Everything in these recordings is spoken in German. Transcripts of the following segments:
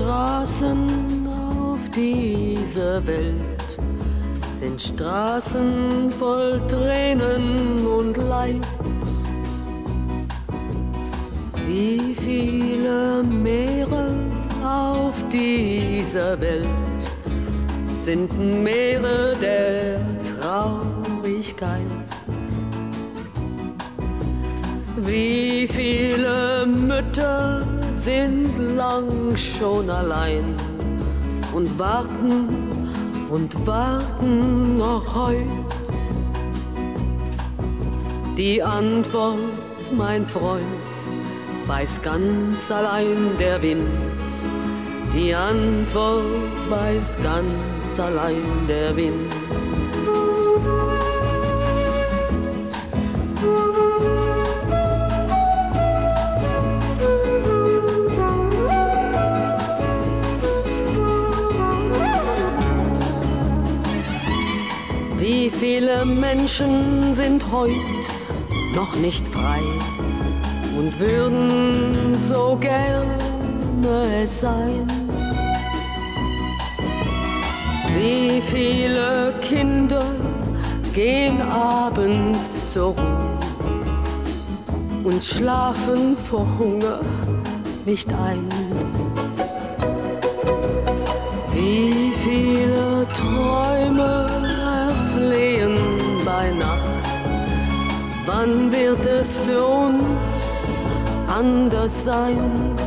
Straßen auf dieser Welt sind Straßen voll Tränen und Leid. Wie viele Meere auf dieser Welt sind Meere der Traurigkeit. Wie viele Mütter sind lang schon allein und warten noch heut. Die Antwort, mein Freund, weiß ganz allein der Wind. Die Antwort weiß ganz allein der Wind. Wie viele Menschen sind heut noch nicht frei und würden so gerne es sein? Wie viele Kinder gehen abends zur Ruhe und schlafen vor Hunger nicht ein? Wie viele Träume erflehen bei Nacht? Wann wird es für uns anders sein?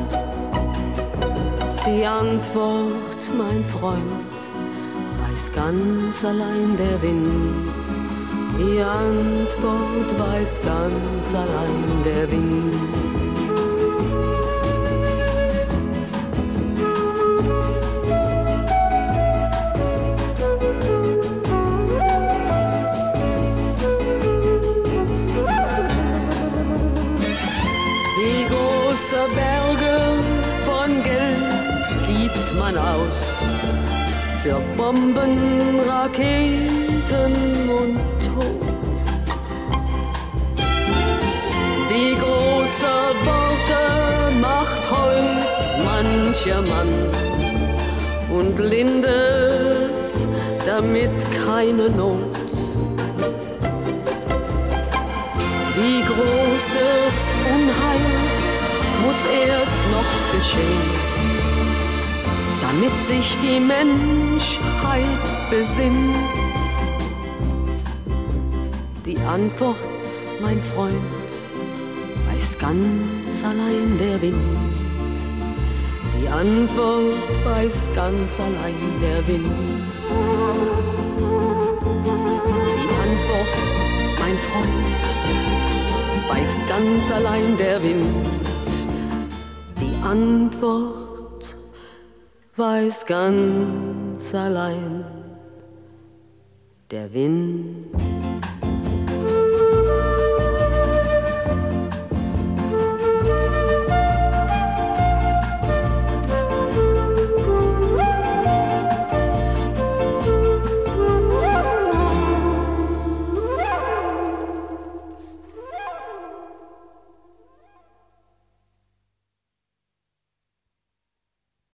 Die Antwort, mein Freund, weiß ganz allein der Wind. Die Antwort weiß ganz allein der Wind. Wie große Berge von Geld gibt man aus für Bomben, Raketen und Tod. Wie große Worte macht heut mancher Mann und lindert damit keine Not. Wie großes Unheil muss erst noch geschehen, damit sich die Menschheit besinnt. Die Antwort, mein Freund, weiß ganz allein der Wind. Die Antwort weiß ganz allein der Wind. Die Antwort, mein Freund, weiß ganz allein der Wind. Die Antwort weiß ganz allein der Wind.